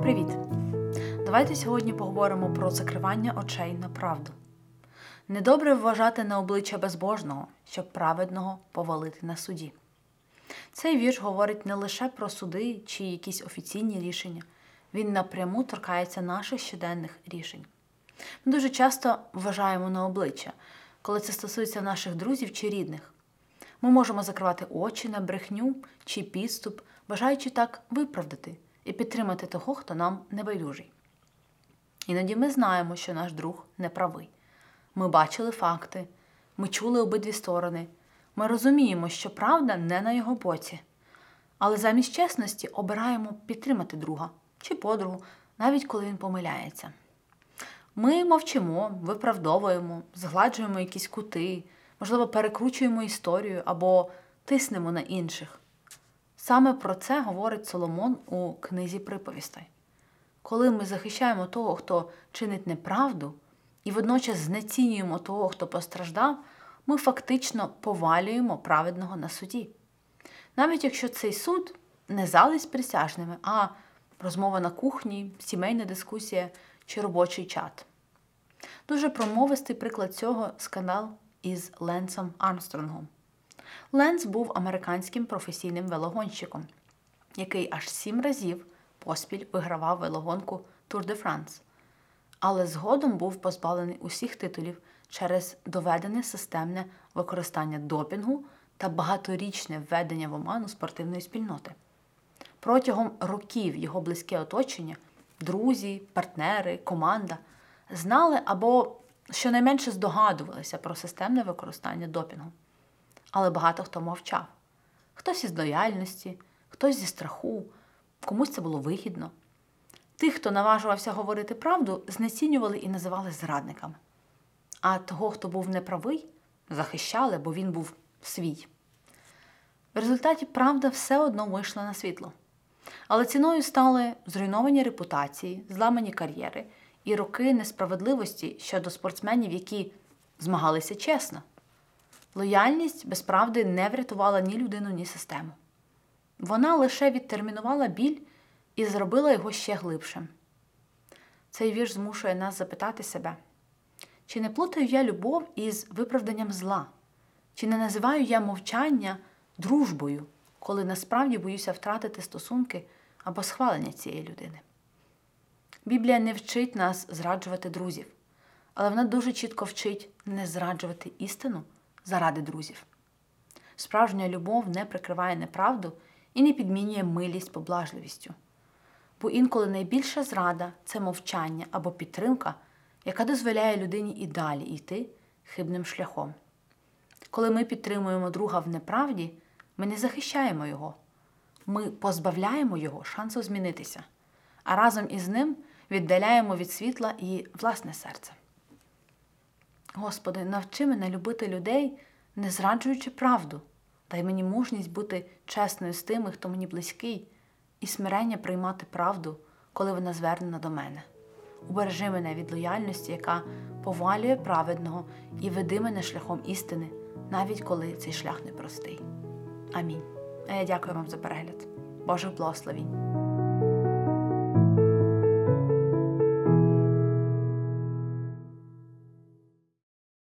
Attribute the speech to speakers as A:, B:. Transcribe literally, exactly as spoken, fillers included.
A: Привіт! Давайте сьогодні поговоримо про закривання очей на правду. Недобре вважати на обличчя безбожного, щоб праведного повалити на суді. Цей вірш говорить не лише про суди чи якісь офіційні рішення, він напряму торкається наших щоденних рішень. Ми дуже часто вважаємо на обличчя, коли це стосується наших друзів чи рідних. Ми можемо закривати очі на брехню чи підступ, бажаючи так виправдати і підтримати того, хто нам небайдужий. Іноді ми знаємо, що наш друг не правий. Ми бачили факти, ми чули обидві сторони, ми розуміємо, що правда не на його боці. Але замість чесності обираємо підтримати друга чи подругу, навіть коли він помиляється. Ми мовчимо, виправдовуємо, згладжуємо якісь кути, можливо, перекручуємо історію або тиснемо на інших. Саме про це говорить Соломон у книзі «Приповістей». Коли ми захищаємо того, хто чинить неправду, і водночас знецінюємо того, хто постраждав, ми фактично повалюємо праведного на суді. Навіть якщо цей суд не зали з присяжними, а розмова на кухні, сімейна дискусія чи робочий чат. Дуже промовистий приклад цього – скандал із Ленсом Армстронгом. Ленс був американським професійним велогонщиком, який аж сім разів поспіль вигравав велогонку Тур де Франс, але згодом був позбавлений усіх титулів через доведене системне використання допінгу та багаторічне введення в оману спортивної спільноти. Протягом років його близьке оточення, друзі, партнери, команда знали або щонайменше здогадувалися про системне використання допінгу. Але багато хто мовчав. Хтось із лояльності, хтось зі страху, комусь це було вигідно. Тих, хто наважувався говорити правду, знецінювали і називали зрадниками. А того, хто був неправий, захищали, бо він був свій. В результаті правда все одно вийшла на світло. Але ціною стали зруйновані репутації, зламані кар'єри і роки несправедливості щодо спортсменів, які змагалися чесно. Лояльність без правди не врятувала ні людину, ні систему. Вона лише відтермінувала біль і зробила його ще глибшим. Цей вірш змушує нас запитати себе, чи не плутаю я любов із виправданням зла? Чи не називаю я мовчання дружбою, коли насправді боюся втратити стосунки або схвалення цієї людини? Біблія не вчить нас зраджувати друзів, але вона дуже чітко вчить не зраджувати істину заради друзів. Справжня любов не прикриває неправду і не підмінює милість поблажливістю. Бо інколи найбільша зрада – це мовчання або підтримка, яка дозволяє людині і далі йти хибним шляхом. Коли ми підтримуємо друга в неправді, ми не захищаємо його. Ми позбавляємо його шансу змінитися, а разом із ним віддаляємо від світла і власне серце. Господи, навчи мене любити людей, не зраджуючи правду. Дай мені мужність бути чесною з тими, хто мені близький, і смирення приймати правду, коли вона звернена до мене. Убережи мене від лояльності, яка повалює праведного, і веди мене шляхом істини, навіть коли цей шлях непростий. Амінь. А я дякую вам за перегляд. Божих благословінь.